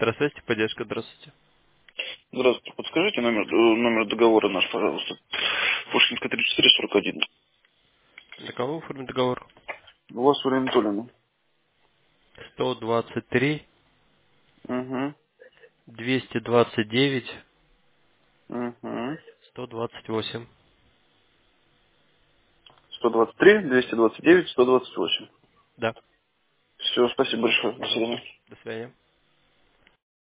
Электросвязь, поддержка, здравствуйте. Здравствуйте. Подскажите номер договора наш, пожалуйста. Пушкинская 3441. Для кого оформить договор? У вас время Анатольевна. 123, Угу. 229, Угу. 128. 123, 229, 128. Да, Все, спасибо большое. До свидания. до свидания.